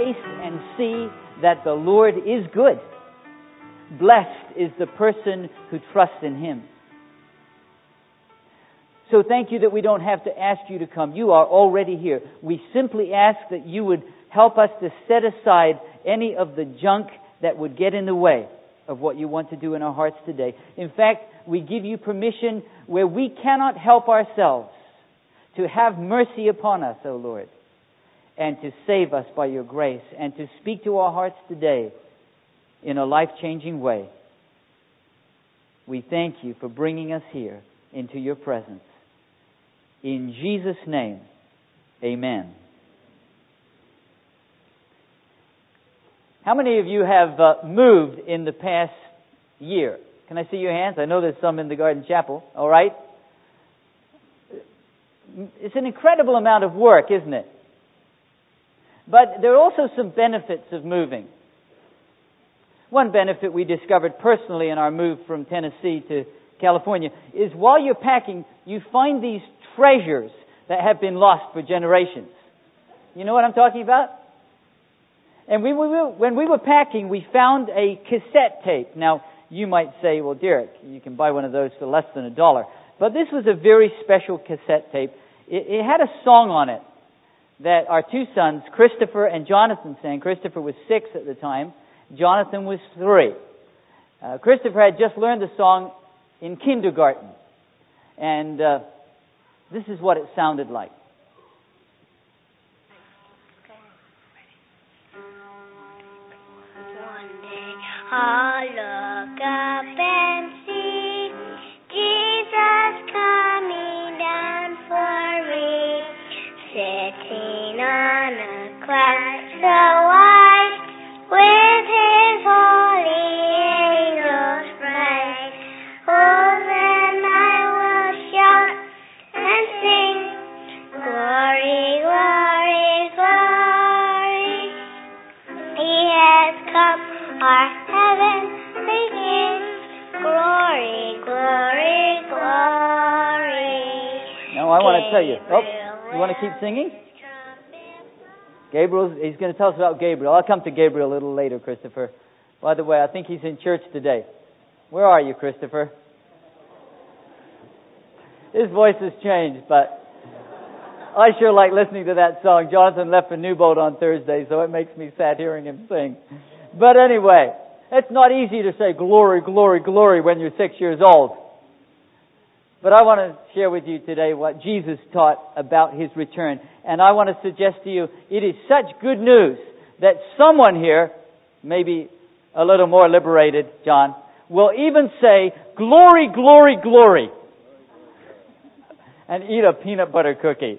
taste and see that the Lord is good. Blessed is the person who trusts in Him. So thank you that we don't have to ask you to come. You are already here. We simply ask that you would help us to set aside any of the junk that would get in the way of what you want to do in our hearts today. In fact, we give you permission where we cannot help ourselves to have mercy upon us, O Lord, and to save us by your grace, and to speak to our hearts today in a life-changing way. We thank you for bringing us here into your presence. In Jesus' name, amen. How many of you have moved in the past year? Can I see your hands? I know there's some in the Garden Chapel. All right. It's an incredible amount of work, isn't it? But there are also some benefits of moving. One benefit we discovered personally in our move from Tennessee to California is while you're packing, you find these treasures that have been lost for generations. You know what I'm talking about? And when we were packing, we found a cassette tape. Now, you might say, well, Derek, you can buy one of those for less than $1. But this was a very special cassette tape. It had a song on it that our two sons, Christopher and Jonathan, sang. Christopher was 6 at the time. Jonathan was 3. Christopher had just learned the song in kindergarten. And this is what it sounded like. One day I'll look up and see Jesus coming down for me, sitting on a cloud so white, with His holy angels bright. Oh, then I will shout and sing, glory, glory, glory. He has come, our heavenly King. Glory, glory, glory. Now I want to tell you. You want to keep singing? He's going to tell us about Gabriel. I'll come to Gabriel a little later, Christopher. By the way, I think he's in church today. Where are you, Christopher? His voice has changed, but I sure like listening to that song. Jonathan left for Newbold on Thursday, so it makes me sad hearing him sing. But anyway, it's not easy to say glory, glory, glory when you're 6 years old. But I want to share with you today what Jesus taught about His return. And I want to suggest to you, it is such good news that someone here, maybe a little more liberated, John, will even say, glory, glory, glory, and eat a peanut butter cookie.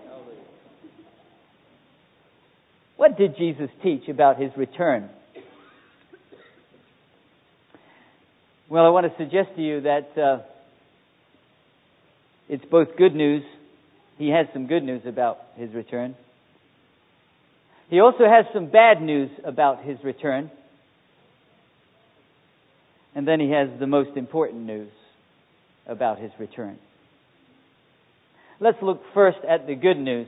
What did Jesus teach about His return? Well, I want to suggest to you that it's both good news. He has some good news about His return. He also has some bad news about His return. And then He has the most important news about His return. Let's look first at the good news.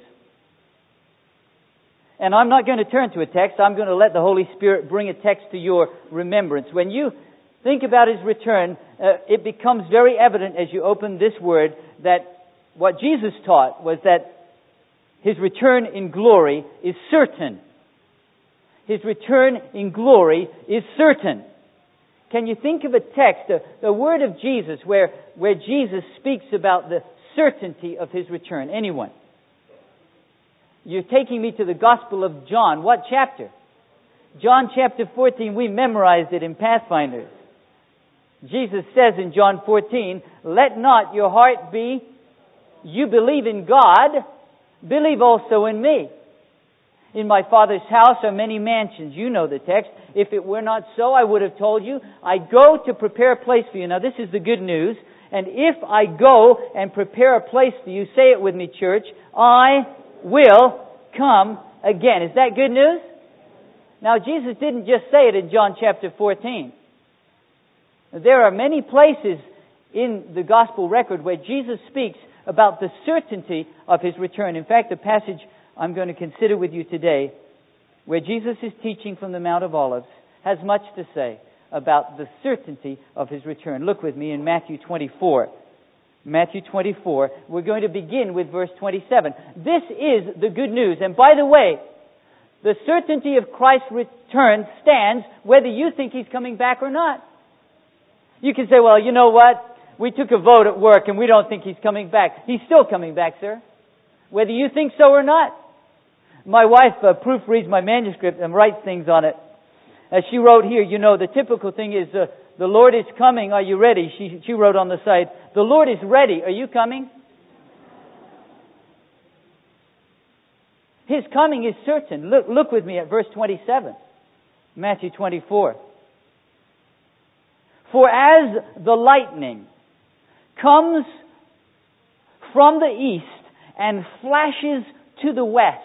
And I'm not going to turn to a text. I'm going to let the Holy Spirit bring a text to your remembrance. When you think about His return, it becomes very evident as you open this word that what Jesus taught was that His return in glory is certain. His return in glory is certain. Can you think of a text, the word of Jesus, where Jesus speaks about the certainty of His return? Anyone? You're taking me to the Gospel of John. What chapter? John chapter 14. We memorized it in Pathfinders. Jesus says in John 14, let not your heart be, you believe in God, believe also in me. In my Father's house are many mansions. You know the text. If it were not so, I would have told you. I go to prepare a place for you. Now this is the good news. And if I go and prepare a place for you, say it with me, church, I will come again. Is that good news? Now Jesus didn't just say it in John chapter 14. There are many places in the gospel record where Jesus speaks about the certainty of His return. In fact, the passage I'm going to consider with you today where Jesus is teaching from the Mount of Olives, has much to say about the certainty of His return. Look with me in Matthew 24. Matthew 24. We're going to begin with verse 27. This is the good news. And by the way, the certainty of Christ's return stands whether you think He's coming back or not. You can say, well, you know what? We took a vote at work and we don't think He's coming back. He's still coming back, sir. Whether you think so or not. My wife proofreads my manuscript and writes things on it. As she wrote here, you know, the typical thing is, the Lord is coming, are you ready? She wrote on the side, the Lord is ready, are you coming? His coming is certain. Look with me at verse 27. Matthew 24. For as the lightning comes from the east and flashes to the west.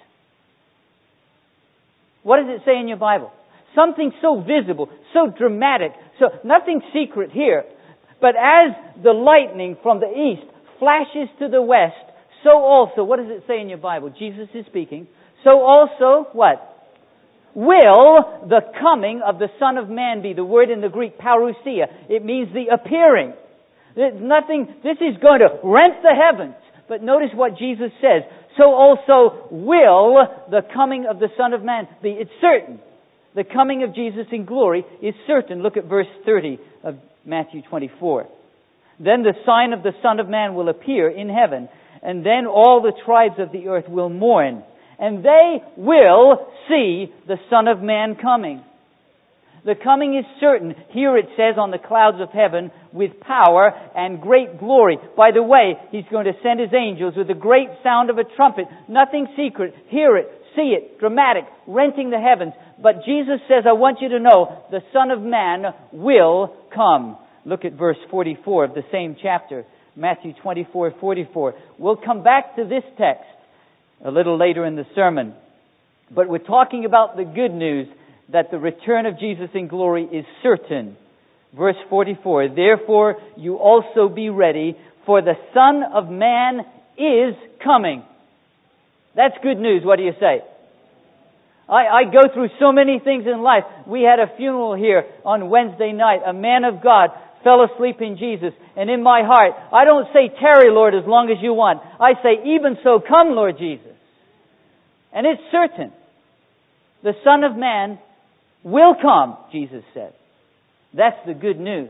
What does it say in your Bible? Something so visible, so dramatic, so nothing secret here. But as the lightning from the east flashes to the west, so also, what does it say in your Bible? Jesus is speaking. So also, what? Will the coming of the Son of Man be? The word in the Greek, parousia. It means the appearing. There's nothing, this is going to rent the heavens. But notice what Jesus says. So also will the coming of the Son of Man be. It's certain. The coming of Jesus in glory is certain. Look at verse 30 of Matthew 24. Then the sign of the Son of Man will appear in heaven, and then all the tribes of the earth will mourn, and they will see the Son of Man coming. The coming is certain. Here it says on the clouds of heaven with power and great glory. By the way, He's going to send His angels with a great sound of a trumpet. Nothing secret. Hear it. See it. Dramatic. Renting the heavens. But Jesus says, I want you to know, the Son of Man will come. Look at verse 44 of the same chapter. Matthew 24:44. We'll come back to this text a little later in the sermon. But we're talking about the good news that the return of Jesus in glory is certain. Verse 44, therefore you also be ready, for the Son of Man is coming. That's good news. What do you say? I go through so many things in life. We had a funeral here on Wednesday night. A man of God fell asleep in Jesus. And in my heart, I don't say, tarry, Lord, as long as you want. I say, even so, come, Lord Jesus. And it's certain. The Son of Man will come, Jesus said. That's the good news.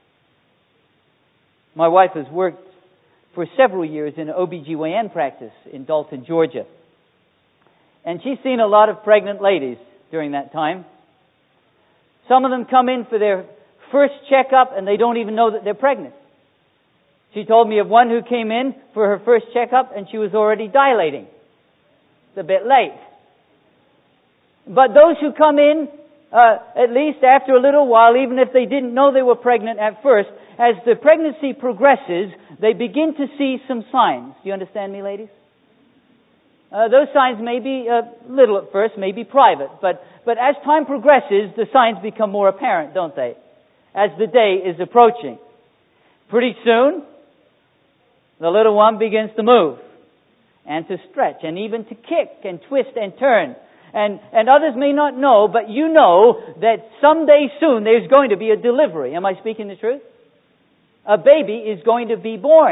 My wife has worked for several years in OBGYN practice in Dalton, Georgia. And she's seen a lot of pregnant ladies during that time. Some of them come in for their first checkup and they don't even know that they're pregnant. She told me of one who came in for her first checkup and she was already dilating. It's a bit late. But those who come in, at least after a little while, even if they didn't know they were pregnant at first, as the pregnancy progresses, they begin to see some signs. Do you understand me, ladies? Those signs may be little at first, may be private, but as time progresses, the signs become more apparent, don't they? As the day is approaching. Pretty soon, the little one begins to move and to stretch and even to kick and twist and turn. And others may not know, but you know that someday soon there's going to be a delivery. Am I speaking the truth? A baby is going to be born.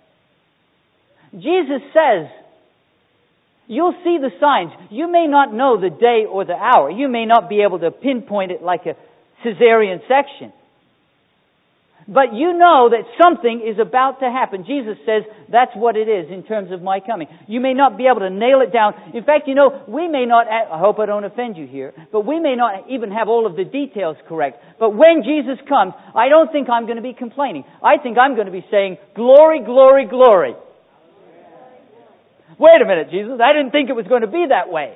Jesus says, you'll see the signs. You may not know the day or the hour. You may not be able to pinpoint it like a cesarean section. But you know that something is about to happen. Jesus says that's what it is in terms of my coming. You may not be able to nail it down. In fact, you know, we may not, I hope I don't offend you here, but we may not even have all of the details correct. But when Jesus comes, I don't think I'm going to be complaining. I think I'm going to be saying, glory, glory, glory. Wait a minute, Jesus. I didn't think it was going to be that way.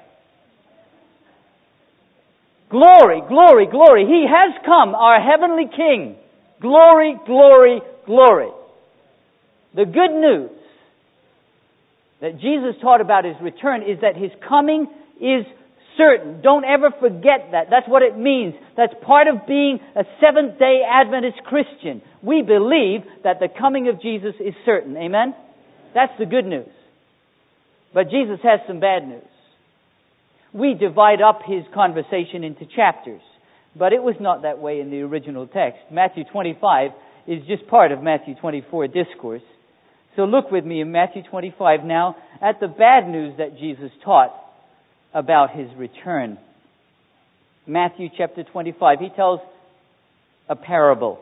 Glory, glory, glory. He has come, our heavenly King. Glory, glory, glory. The good news that Jesus taught about His return is that His coming is certain. Don't ever forget that. That's what it means. That's part of being a Seventh-day Adventist Christian. We believe that the coming of Jesus is certain. Amen? That's the good news. But Jesus has some bad news. We divide up his conversation into chapters, but it was not that way in the original text. Matthew 25 is just part of Matthew 24 discourse. So look with me in Matthew 25 now at the bad news that Jesus taught about his return. Matthew chapter 25, he tells a parable.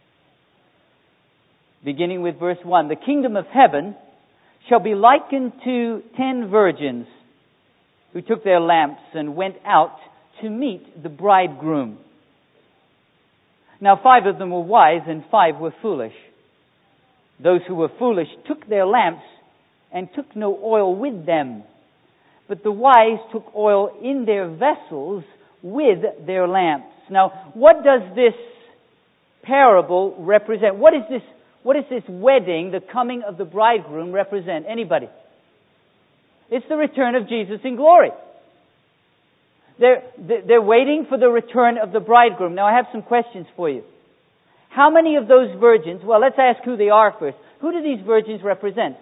Beginning with verse 1, the kingdom of heaven shall be likened to 10 virgins who took their lamps and went out to meet the bridegroom. Now 5 of them were wise and 5 were foolish. Those who were foolish took their lamps and took no oil with them. But the wise took oil in their vessels with their lamps. Now, what does this parable represent? What is this wedding, the coming of the bridegroom, represent? Anybody? It's the return of Jesus in glory. They're waiting for the return of the bridegroom. Now, I have some questions for you. How many of those virgins, well, let's ask who they are first. Who do these virgins represent?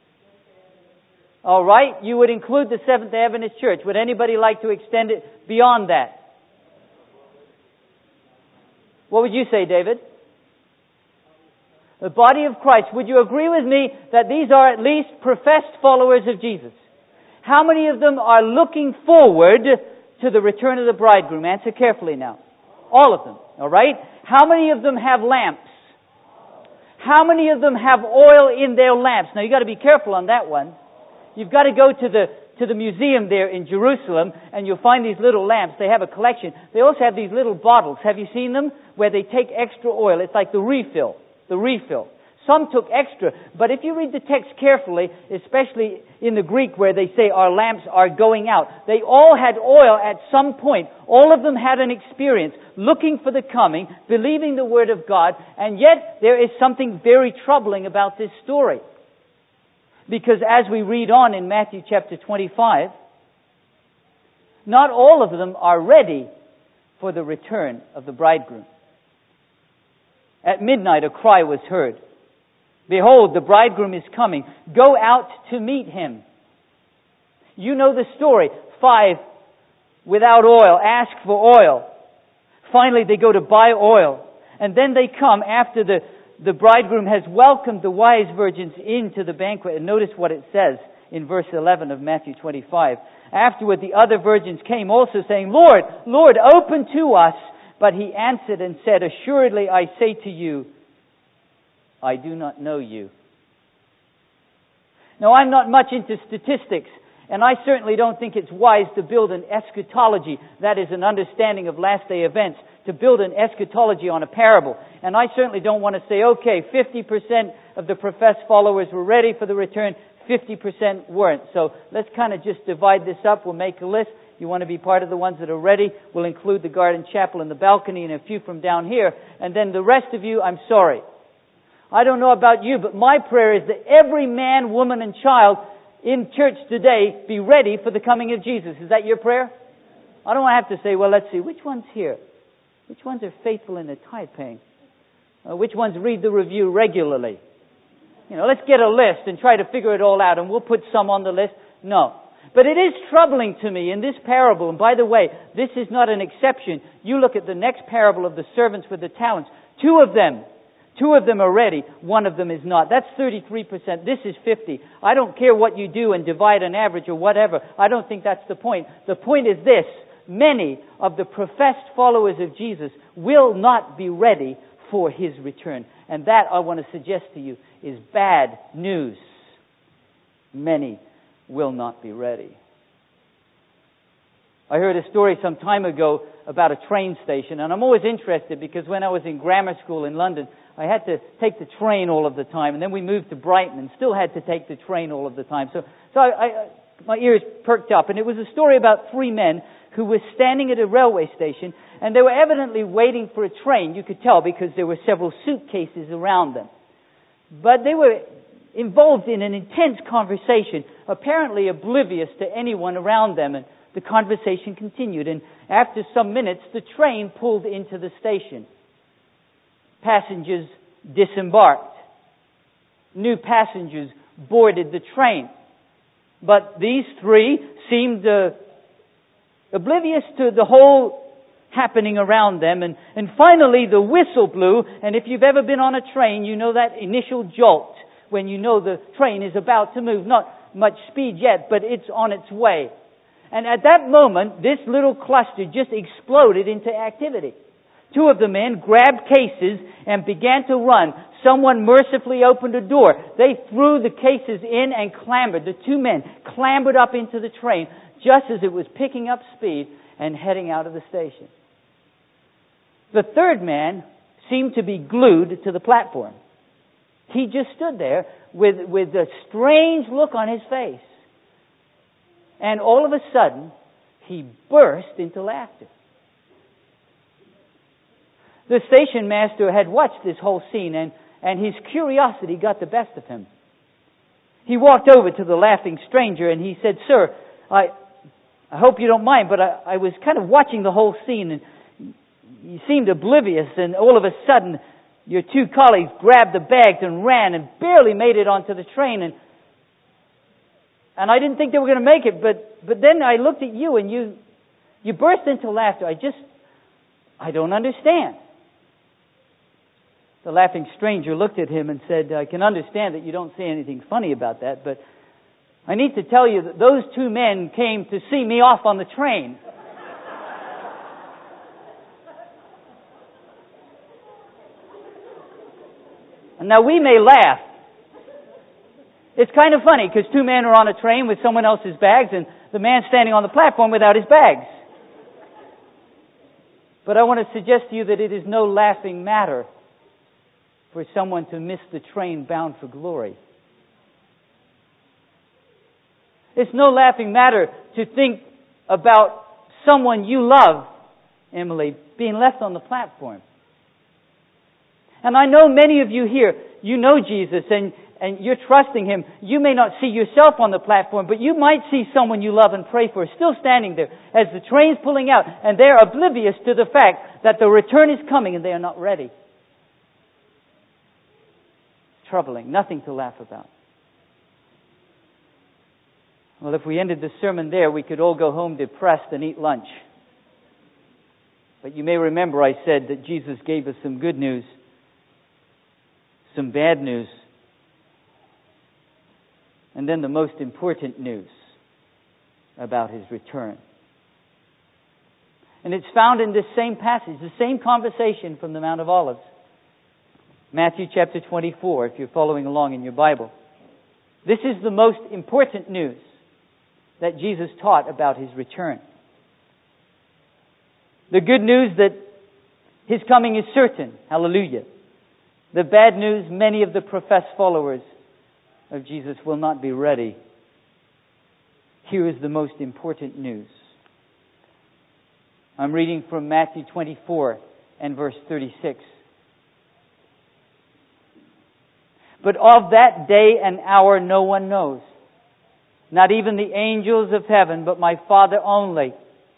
All right, you would include the Seventh-day Adventist Church. Would anybody like to extend it beyond that? What would you say, David? The body of Christ. Would you agree with me that these are at least professed followers of Jesus? How many of them are looking forward to the return of the bridegroom? Answer carefully now. All of them. All right? How many of them have lamps? How many of them have oil in their lamps? Now, you've got to be careful on that one. You've got to go to the museum there in Jerusalem, and you'll find these little lamps. They have a collection. They also have these little bottles. Have you seen them? Where they take extra oil. It's like the refill. The refill. Some took extra, but if you read the text carefully, especially in the Greek where they say our lamps are going out, they all had oil at some point. All of them had an experience, looking for the coming, believing the Word of God, and yet there is something very troubling about this story. Because as we read on in Matthew chapter 25, not all of them are ready for the return of the bridegroom. At midnight a cry was heard. Behold, the bridegroom is coming. Go out to meet him. You know the story. 5 without oil ask for oil. Finally they go to buy oil. And then they come after the bridegroom has welcomed the wise virgins into the banquet. And notice what it says in verse 11 of Matthew 25. Afterward the other virgins came also saying, Lord, Lord, open to us. But he answered and said, assuredly I say to you, I do not know you. Now, I'm not much into statistics, and I certainly don't think it's wise to build an eschatology, that is an understanding of last day events, to build an eschatology on a parable. And I certainly don't want to say, okay, 50% of the professed followers were ready for the return, 50% weren't. So let's kind of just divide this up. We'll make a list. You want to be part of the ones that are ready, we'll include the garden chapel and the balcony and a few from down here. And then the rest of you, I'm sorry. I don't know about you, but my prayer is that every man, woman, and child in church today be ready for the coming of Jesus. Is that your prayer? I don't have to say, well, let's see, which one's here? Which ones are faithful in their tithe paying? Which ones read the review regularly? Let's get a list and try to figure it all out, and we'll put some on the list. No. But it is troubling to me in this parable, and by the way, this is not an exception. You look at the next parable of the servants with the talents. Two of them are ready. One of them is not. That's 33%. This is 50%. I don't care what you do and divide an average or whatever. I don't think that's the point. The point is this. Many of the professed followers of Jesus will not be ready for His return. And that, I want to suggest to you, is bad news. Many will not be ready. I heard a story some time ago about a train station, and I'm always interested because when I was in grammar school in London, I had to take the train all of the time, and then we moved to Brighton and still had to take the train all of the time. So my ears perked up, and it was a story about 3 men who were standing at a railway station, and they were evidently waiting for a train. You could tell because there were several suitcases around them. But they were involved in an intense conversation, apparently oblivious to anyone around them, and the conversation continued. And after some minutes, the train pulled into the station. Passengers disembarked. New passengers boarded the train. But these 3 seemed oblivious to the whole happening around them. And finally the whistle blew, and if you've ever been on a train, you know that initial jolt when you know the train is about to move. Not much speed yet, but it's on its way. And at that moment, this little cluster just exploded into activity. Two of the men grabbed cases and began to run. Someone mercifully opened a door. They threw the cases in and clambered. The two men clambered up into the train just as it was picking up speed and heading out of the station. The third man seemed to be glued to the platform. He just stood there with a strange look on his face. And all of a sudden, he burst into laughter. The station master had watched this whole scene, and his curiosity got the best of him. He walked over to the laughing stranger and he said, "Sir, I hope you don't mind, but I was kind of watching the whole scene, and you seemed oblivious, and all of a sudden your two colleagues grabbed the bags and ran and barely made it onto the train, and I didn't think they were going to make it, but then I looked at you and you burst into laughter. I don't understand." The laughing stranger looked at him and said, "I can understand that you don't say anything funny about that, but I need to tell you that those two men came to see me off on the train." And now we may laugh. It's kind of funny because two men are on a train with someone else's bags and the man standing on the platform without his bags. But I want to suggest to you that it is no laughing matter for someone to miss the train bound for glory. It's no laughing matter to think about someone you love, Emily, being left on the platform. And I know many of you here, you know Jesus and you're trusting Him. You may not see yourself on the platform, but you might see someone you love and pray for still standing there as the train's pulling out, and they're oblivious to the fact that the return is coming and they are not ready. Troubling, nothing to laugh about. Well, if we ended the sermon there, we could all go home depressed and eat lunch. But you may remember I said that Jesus gave us some good news, some bad news, and then the most important news about His return. And it's found in this same passage, the same conversation from the Mount of Olives. Matthew chapter 24, if you're following along in your Bible. This is the most important news that Jesus taught about His return. The good news that His coming is certain. Hallelujah. The bad news, many of the professed followers of Jesus will not be ready. Here is the most important news. I'm reading from Matthew 24 and verse 36. "But of that day and hour no one knows, not even the angels of heaven, but my Father only."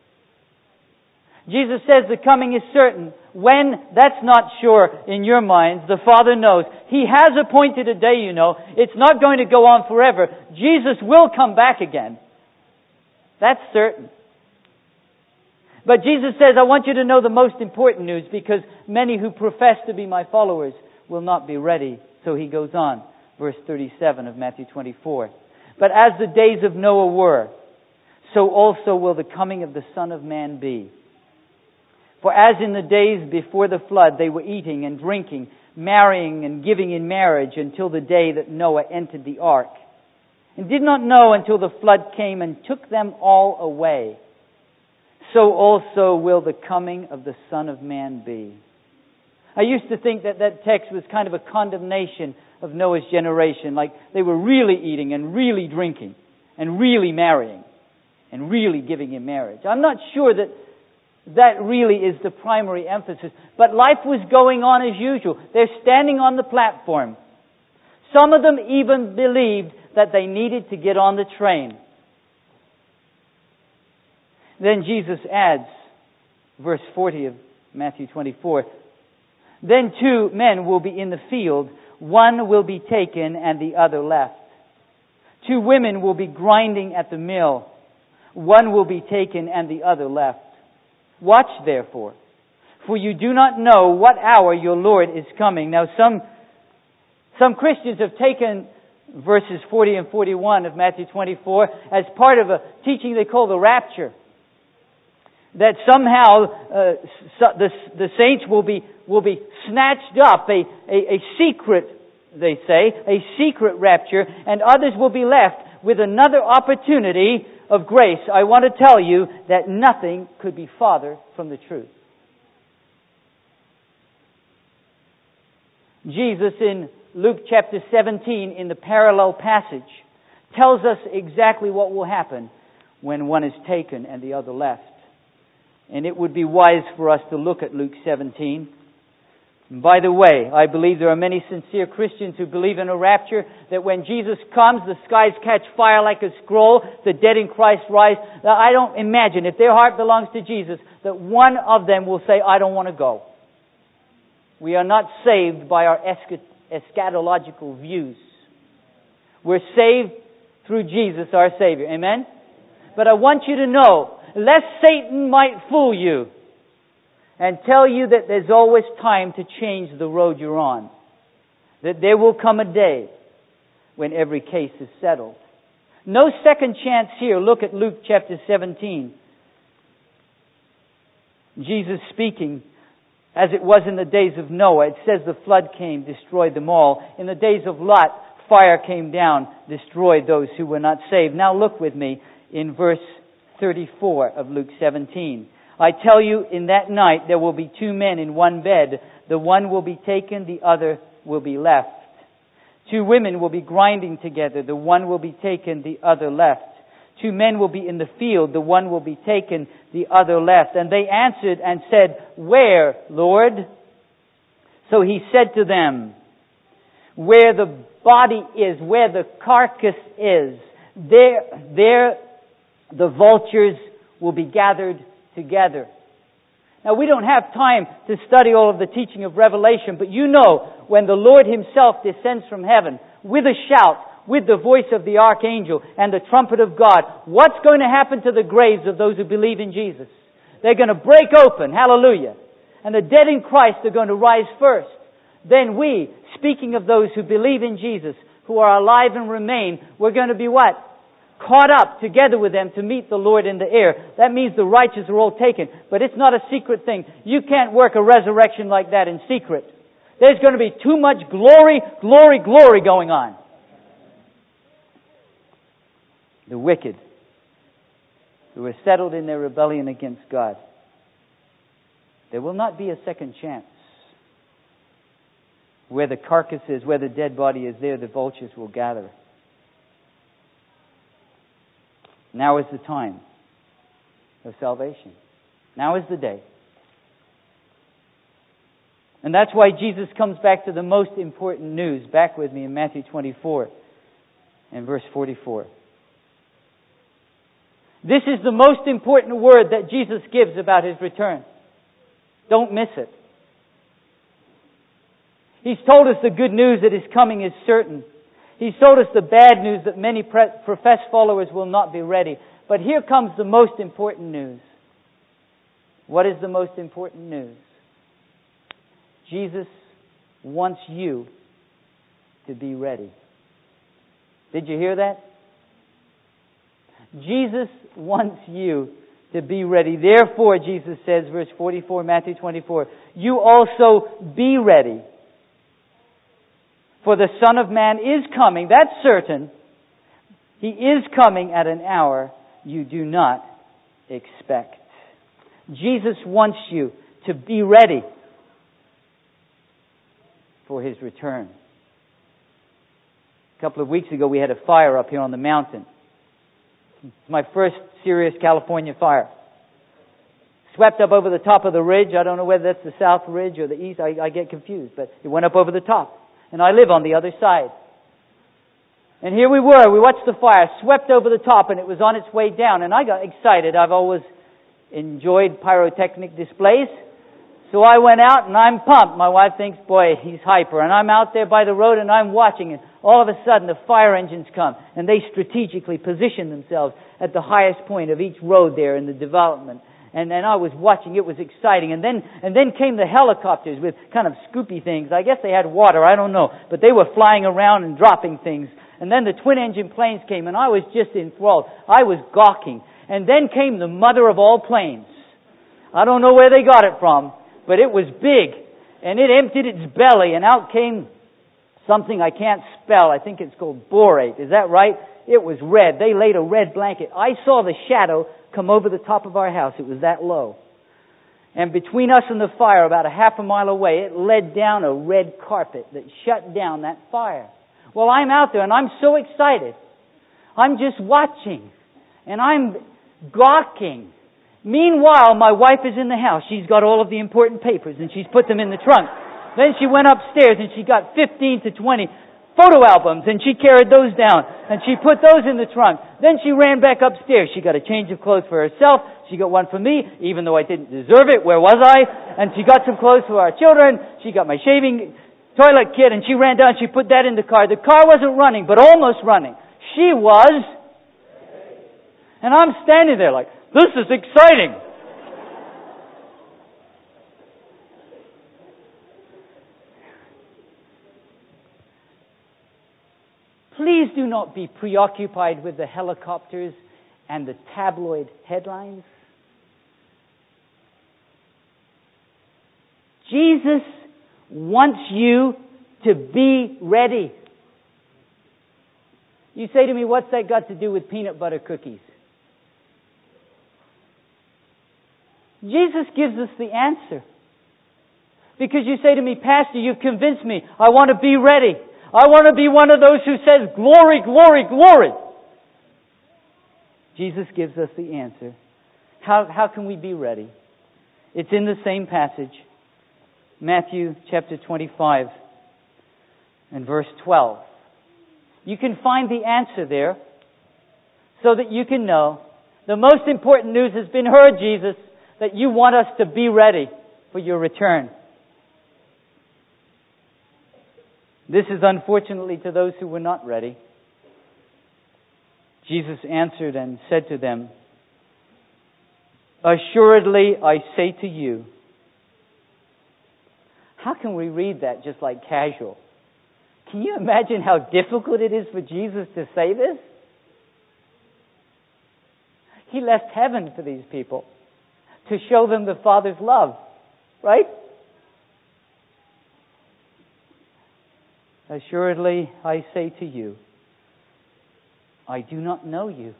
Jesus says the coming is certain. When? That's not sure in your minds. The Father knows. He has appointed a day, you know. It's not going to go on forever. Jesus will come back again. That's certain. But Jesus says, I want you to know the most important news, because many who profess to be my followers will not be ready. So He goes on, verse 37 of Matthew 24. "But as the days of Noah were, so also will the coming of the Son of Man be. For as in the days before the flood they were eating and drinking, marrying and giving in marriage until the day that Noah entered the ark, and did not know until the flood came and took them all away, so also will the coming of the Son of Man be." I used to think that text was kind of a condemnation of Noah's generation, like they were really eating and really drinking and really marrying and really giving in marriage. I'm not sure that really is the primary emphasis, but life was going on as usual. They're standing on the platform. Some of them even believed that they needed to get on the train. Then Jesus adds, verse 40 of Matthew 24, "Then two men will be in the field, one will be taken and the other left. Two women will be grinding at the mill, One will be taken and the other left. Watch therefore, for you do not know what hour your Lord is coming. Now some Christians have taken verses 40 and 41 of Matthew 24 as part of a teaching they call the rapture. That somehow the saints will be snatched up, a secret, they say, a secret rapture, and others will be left with another opportunity of grace. I want to tell you that nothing could be farther from the truth. Jesus in Luke chapter 17, in the parallel passage, tells us exactly what will happen when one is taken and the other left. And it would be wise for us to look at Luke 17. And by the way, I believe there are many sincere Christians who believe in a rapture, that when Jesus comes, the skies catch fire like a scroll, the dead in Christ rise. Now, I don't imagine, if their heart belongs to Jesus, that one of them will say, I don't want to go. We are not saved by our eschatological views. We're saved through Jesus, our Savior. Amen? But I want you to know, lest Satan might fool you and tell you that there's always time to change the road you're on, that there will come a day when every case is settled. No second chance here. Look at Luke chapter 17. Jesus speaking, as it was in the days of Noah. It says the flood came, destroyed them all. In the days of Lot, fire came down, destroyed those who were not saved. Now look with me in verse 34 of Luke 17. I tell you, in that night there will be two men in one bed. The one will be taken, the other will be left. Two women will be grinding together. The one will be taken, the other left. Two men will be in the field. The one will be taken, the other left. And they answered and said, Where, Lord? So he said to them, Where the body is, where the carcass is, there the vultures will be gathered together. Now, we don't have time to study all of the teaching of Revelation, but you know, when the Lord Himself descends from heaven with a shout, with the voice of the archangel and the trumpet of God, what's going to happen to the graves of those who believe in Jesus? They're going to break open. Hallelujah. And the dead in Christ are going to rise first. Then we, speaking of those who believe in Jesus, who are alive and remain, we're going to be what? Caught up together with them to meet the Lord in the air. That means the righteous are all taken. But it's not a secret thing. You can't work a resurrection like that in secret. There's going to be too much glory going on. The wicked, who are settled in their rebellion against God, there will not be a second chance. Where the carcass is, where the dead body is, there the vultures will gather. Now is the time of salvation. Now is the day. And that's why Jesus comes back to the most important news. Back with me in Matthew 24 and verse 44. This is the most important word that Jesus gives about His return. Don't miss it. He's told us the good news that His coming is certain. He's told us the bad news that many professed followers will not be ready. But here comes the most important news. What is the most important news? Jesus wants you to be ready. Did you hear that? Jesus wants you to be ready. Therefore, Jesus says, verse 44, Matthew 24, you also be ready. For the Son of Man is coming, that's certain. He is coming at an hour you do not expect. Jesus wants you to be ready for His return. A couple of weeks ago we had a fire up here on the mountain. It's my first serious California fire. Swept up over the top of the ridge. I don't know whether that's the south ridge or the east. I get confused. But it went up over the top. And I live on the other side. And here we were. We watched the fire. Swept over the top and it was on its way down. And I got excited. I've always enjoyed pyrotechnic displays. So I went out and I'm pumped. My wife thinks, boy, he's hyper. And I'm out there by the road and I'm watching it. All of a sudden the fire engines come and they strategically position themselves at the highest point of each road there in the development. And I was watching. It was exciting. And then came the helicopters with kind of scoopy things. I guess they had water. I don't know. But they were flying around and dropping things. And then the twin-engine planes came, and I was just enthralled. I was gawking. And then came the mother of all planes. I don't know where they got it from, but it was big. And it emptied its belly, and out came something I can't spell. I think it's called borate. Is that right? It was red. They laid a red blanket. I saw the shadow come over the top of our house. It was that low. And between us and the fire, about a half a mile away, it led down a red carpet that shut down that fire. Well, I'm out there and I'm so excited. I'm just watching and I'm gawking. Meanwhile, my wife is in the house. She's got all of the important papers and she's put them in the trunk. Then she went upstairs and she got 15 to 20 photo albums and she carried those down and she put those in the trunk. Then she ran back upstairs. She got a change of clothes for herself. She got one for me, even though I didn't deserve it. Where was I? And she got some clothes for our children. She got my shaving toilet kit and she ran down. She put that in the car. The car wasn't running, but almost running. She was. And I'm standing there like, this is exciting. Please do not be preoccupied with the helicopters and the tabloid headlines. Jesus wants you to be ready. You say to me, what's that got to do with peanut butter cookies? Jesus gives us the answer. Because you say to me, Pastor, you've convinced me. I want to be ready. I want to be one of those who says, glory, glory, glory. Jesus gives us the answer. How can we be ready? It's in the same passage. Matthew chapter 25 and verse 12. You can find the answer there so that you can know the most important news has been heard, Jesus, that you want us to be ready for your return. This is unfortunately to those who were not ready. Jesus answered and said to them, assuredly I say to you. How can we read that just like casual? Can you imagine how difficult it is for Jesus to say this? He left heaven for these people to show them the Father's love, right? Assuredly, I say to you, I do not know you.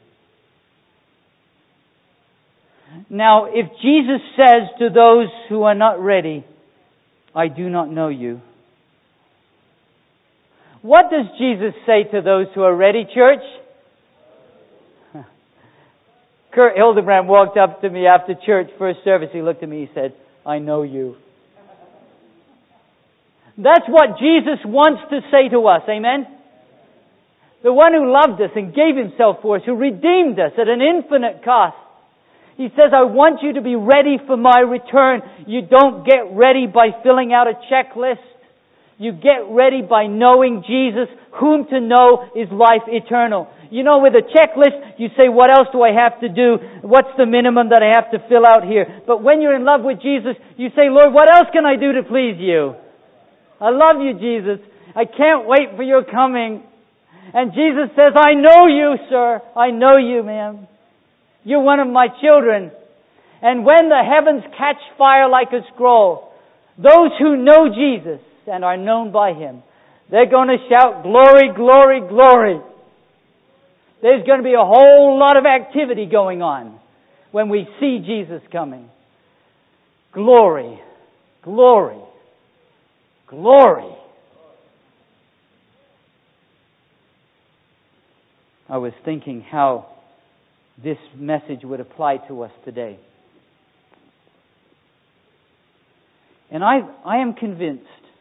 Now, if Jesus says to those who are not ready, I do not know you, what does Jesus say to those who are ready, church? Kurt Hildebrand walked up to me after church, first service. He looked at me, he said, I know you. That's what Jesus wants to say to us, amen? The one who loved us and gave himself for us, who redeemed us at an infinite cost. He says, I want you to be ready for my return. You don't get ready by filling out a checklist. You get ready by knowing Jesus, whom to know is life eternal. You know, with a checklist, you say, what else do I have to do? What's the minimum that I have to fill out here? But when you're in love with Jesus, you say, Lord, what else can I do to please you? I love you, Jesus. I can't wait for your coming. And Jesus says, I know you, sir. I know you, ma'am. You're one of my children. And when the heavens catch fire like a scroll, those who know Jesus and are known by Him, they're going to shout, glory, glory, glory. There's going to be a whole lot of activity going on when we see Jesus coming. Glory, glory, glory. I was thinking how this message would apply to us today. And I am convinced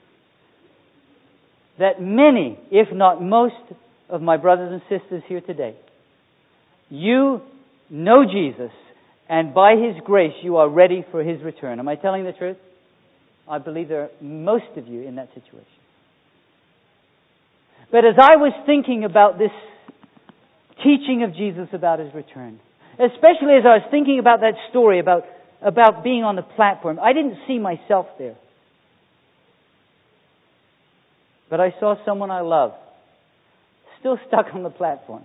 that many, if not most, of my brothers and sisters here today, you know Jesus, and by His grace you are ready for His return. Am I telling the truth? I believe there are most of you in that situation. But as I was thinking about this teaching of Jesus about His return, especially as I was thinking about that story about being on the platform, I didn't see myself there. But I saw someone I love still stuck on the platform.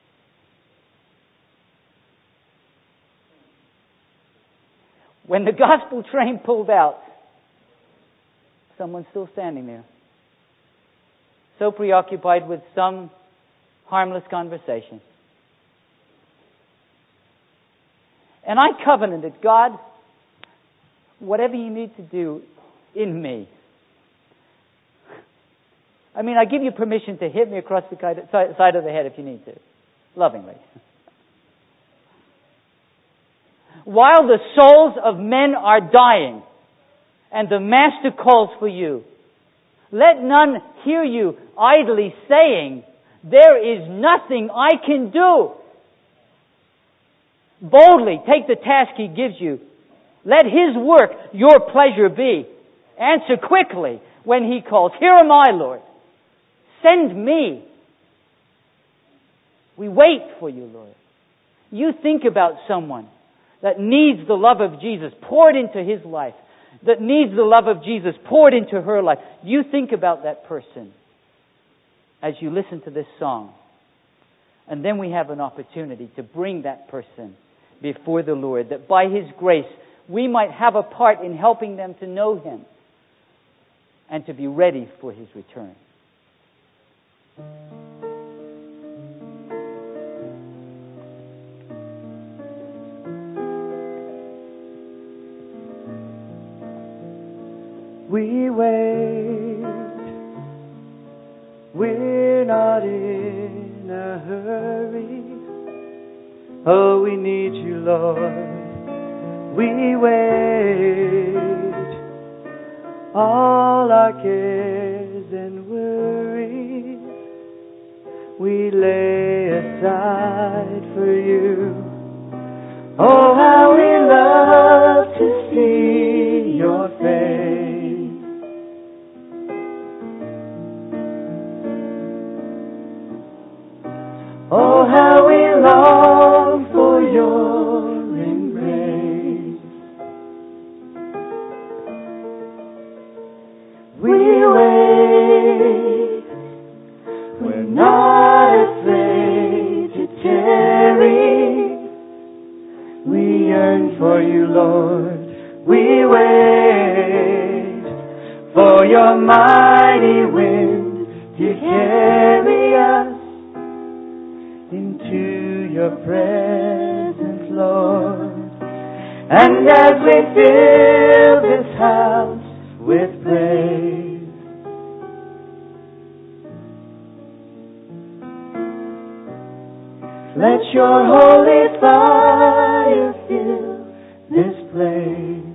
When the gospel train pulled out, someone's still standing there, so preoccupied with some harmless conversation. And I covenanted, God, whatever you need to do in me. I mean, I give you permission to hit me across the side of the head if you need to, lovingly. While the souls of men are dying, and the Master calls for you, let none hear you idly saying, there is nothing I can do. Boldly take the task He gives you. Let His work your pleasure be. Answer quickly when He calls. Here am I, Lord. Send me. We wait for you, Lord. You think about someone that needs the love of Jesus poured into his life, that needs the love of Jesus poured into her life. You think about that person as you listen to this song. And then we have an opportunity to bring that person before the Lord, that by His grace we might have a part in helping them to know Him and to be ready for His return. We wait, we're not in a hurry. Oh, we need you, Lord. We wait, all our cares and worries we lay aside for you. Oh, how we love to see your face. Oh, how we long for your embrace. We wait, we're not afraid to tarry. We yearn for you, Lord. We wait for your mighty wind to carry us into your presence, Lord. And as we fill this house with praise, let your holy fire fill this place.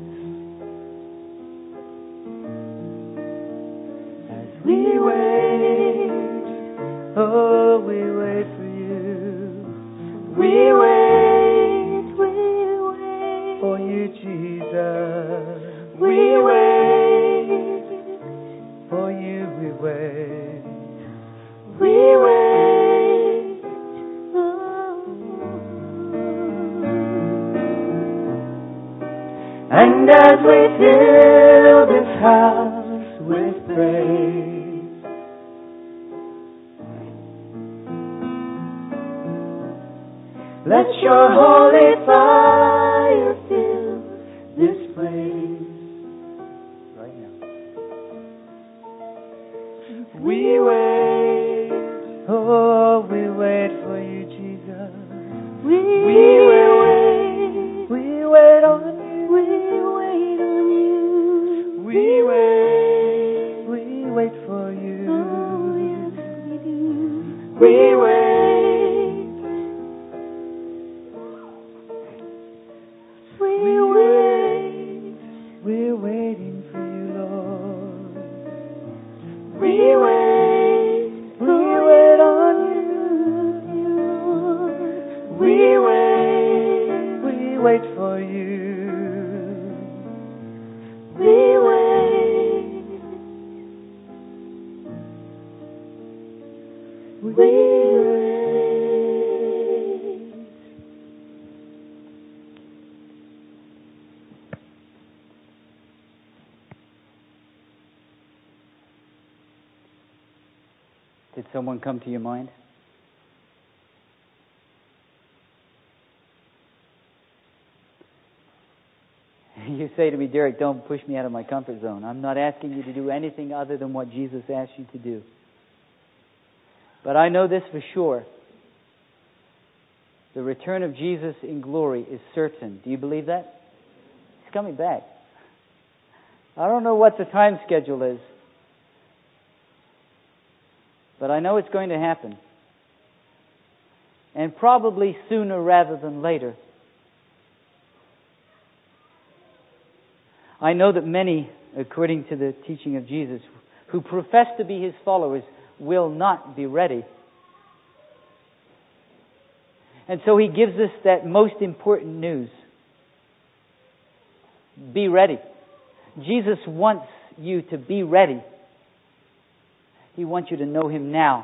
As we wait, oh, we wait for you. We wait for you, Jesus. We wait for you, we wait. We wait. And as we fill this house with praise, let your holy fire fill this place. Right now. We wait, oh, we wait for you, Jesus. We wait, we wait on you. We wait on you. We wait for you. Oh, yes, we do. We wait. We wait. We're waiting for you, Lord. We wait. We wait on you, Lord. We wait. We wait for you. We wait. we raise. Did someone come to your mind? You say to me, Derek, don't push me out of my comfort zone. I'm not asking you to do anything other than what Jesus asked you to do. But I know this for sure. The return of Jesus in glory is certain. Do you believe that? He's coming back. I don't know what the time schedule is, but I know it's going to happen. And probably sooner rather than later. I know that many, according to the teaching of Jesus, who profess to be His followers, will not be ready. And so He gives us that most important news. Be ready. Jesus wants you to be ready. He wants you to know Him now.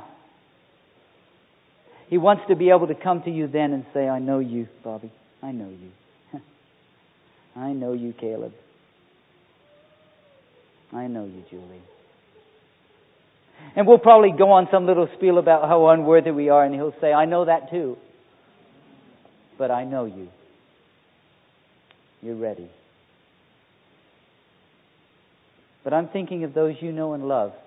He wants to be able to come to you then and say, I know you, Bobby. I know you. I know you, Caleb. I know you, Julie. And we'll probably go on some little spiel about how unworthy we are, and He'll say, I know that too. But I know you. You're ready. But I'm thinking of those you know and love.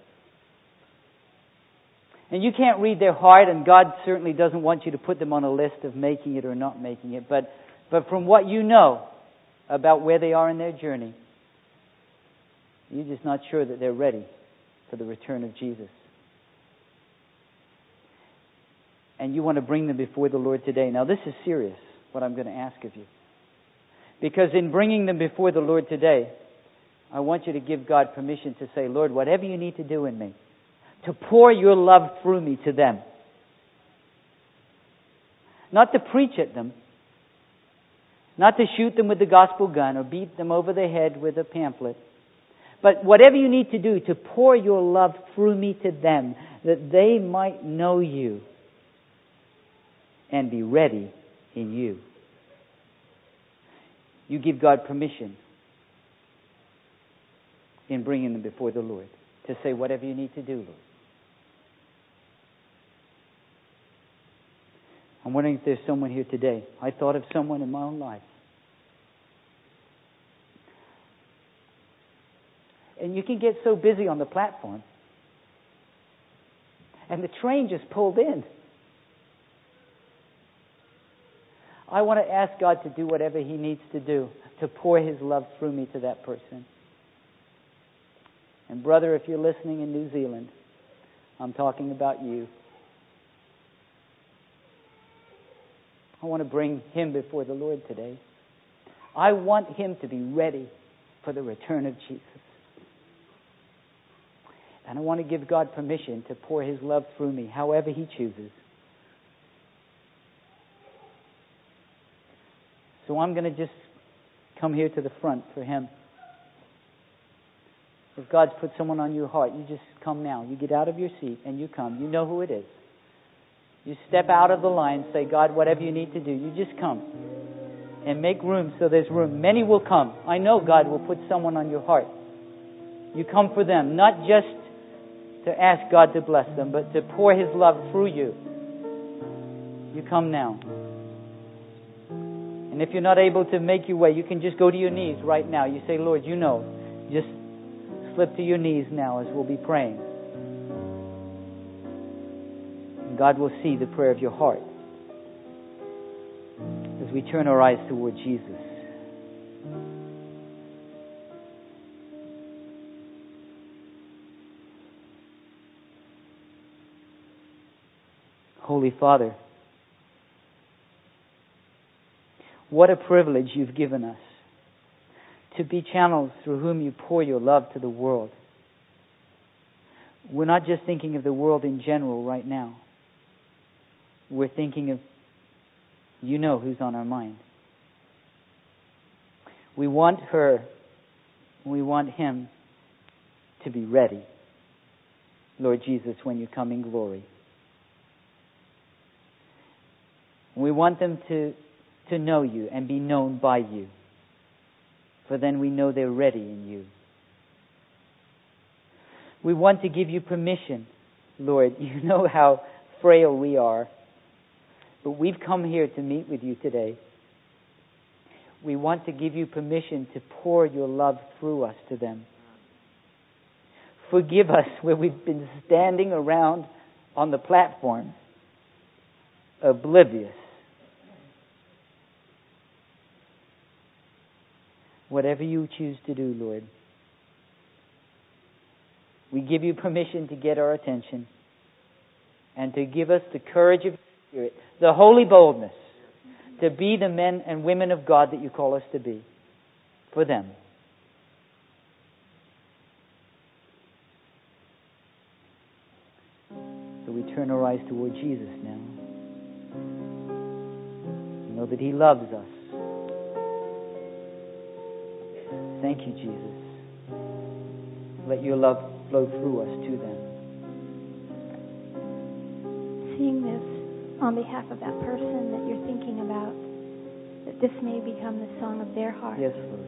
And you can't read their heart, and God certainly doesn't want you to put them on a list of making it or not making it. But from what you know about where they are in their journey, you're just not sure that they're ready for the return of Jesus. And you want to bring them before the Lord today. Now, this is serious, what I'm going to ask of you. Because in bringing them before the Lord today, I want you to give God permission to say, Lord, whatever you need to do in me, to pour your love through me to them. Not to preach at them. Not to shoot them with the gospel gun or beat them over the head with a pamphlet. But whatever you need to do to pour your love through me to them, that they might know you and be ready in you. You give God permission in bringing them before the Lord to say whatever you need to do, Lord. I'm wondering if there's someone here today. I thought of someone in my own life. And you can get so busy on the platform. And the train just pulled in. I want to ask God to do whatever He needs to do to pour His love through me to that person. And brother, if you're listening in New Zealand, I'm talking about you. I want to bring him before the Lord today. I want him to be ready for the return of Jesus. And I want to give God permission to pour His love through me, however He chooses. So I'm going to just come here to the front for him. If God's put someone on your heart, you just come now. You get out of your seat and you come. You know who it is. You step out of the line, say, God, whatever you need to do, you just come. And make room so there's room. Many will come. I know God will put someone on your heart. You come for them, not just to ask God to bless them, but to pour His love through you. You come now. And if you're not able to make your way, you can just go to your knees right now. You say, Lord, you know. Just slip to your knees now as we'll be praying. And God will see the prayer of your heart as we turn our eyes toward Jesus. Holy Father, what a privilege you've given us to be channels through whom you pour your love to the world. We're not just thinking of the world in general right now. We're thinking of, you know who's on our mind. We want her, we want him to be ready, Lord Jesus, when you come in glory. We want them to know you and be known by you. For then we know they're ready in you. We want to give you permission, Lord. You know how frail we are. But we've come here to meet with you today. We want to give you permission to pour your love through us to them. Forgive us where we've been standing around on the platform, oblivious. Whatever you choose to do, Lord. We give you permission to get our attention and to give us the courage of Spirit, the holy boldness to be the men and women of God that you call us to be for them. So we turn our eyes toward Jesus now. Know that He loves us. Thank you, Jesus. Let your love flow through us to them. Seeing this on behalf of that person that you're thinking about, that this may become the song of their heart. Yes, Lord.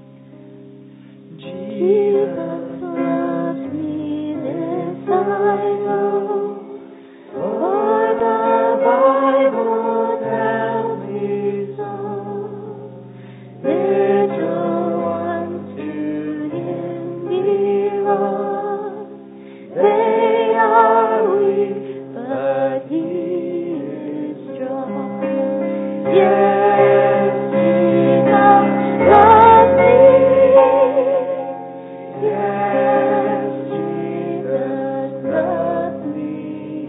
Jesus loves me, this I know, for the Bible tells me so. Little ones to Him belong. They are weak, but He is strong. Yes, Jesus loves me. Yes, Jesus loves me.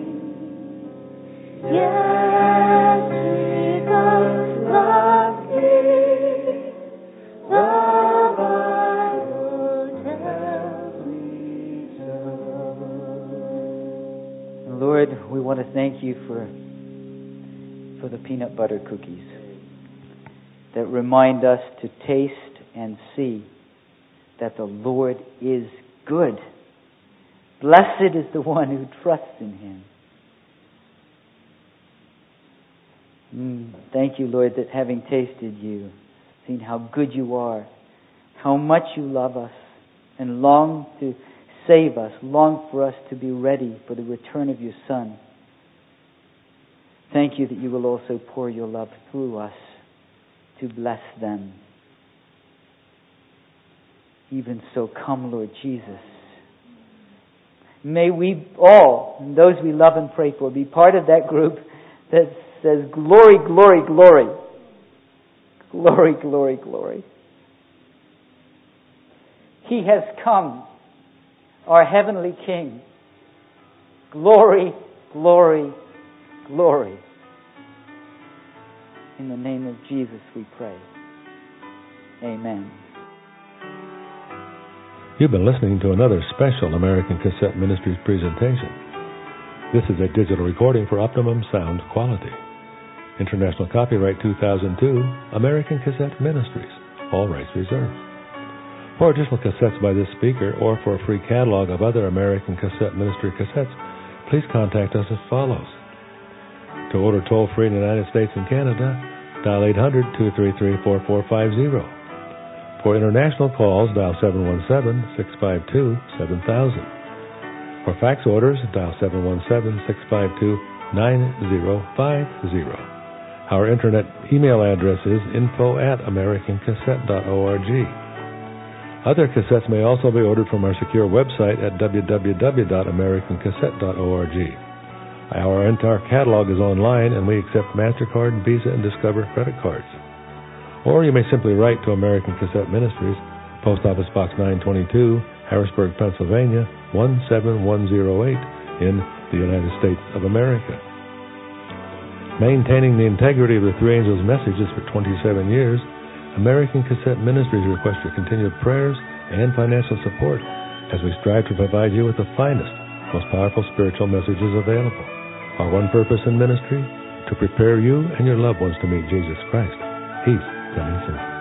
Yes, Jesus loves me. The Bible tells me so. Lord, we want to thank you for the peanut butter cookies that remind us to taste and see that the Lord is good. Blessed is the one who trusts in Him. Thank you, Lord, that having tasted you, seen how good you are, how much you love us, and long to save us, long for us to be ready for the return of your Son. Thank you that you will also pour your love through us to bless them. Even so, come, Lord Jesus. May we all, those we love and pray for, be part of that group that says, glory, glory, glory. Glory, glory, glory. He has come, our heavenly King. Glory, glory, glory. In the name of Jesus we pray. Amen. You've been listening to another special American Cassette Ministries presentation. This is a digital recording for optimum sound quality. International copyright 2002, American Cassette Ministries. All rights reserved. For additional cassettes by this speaker or for a free catalog of other American Cassette Ministry cassettes, please contact us as follows. To order toll-free in the United States and Canada, dial 800-233-4450. For international calls, dial 717-652-7000. For fax orders, dial 717-652-9050. Our internet email address is info@americancassette.org. Other cassettes may also be ordered from our secure website at www.americancassette.org. Our entire catalog is online, and we accept MasterCard, Visa, and Discover credit cards. Or you may simply write to American Cassette Ministries, Post Office Box 922, Harrisburg, Pennsylvania, 17108 in the United States of America. Maintaining the integrity of the Three Angels messages for 27 years, American Cassette Ministries requests your continued prayers and financial support as we strive to provide you with the finest, most powerful spiritual messages available. Our one purpose in ministry, to prepare you and your loved ones to meet Jesus Christ. He's coming soon.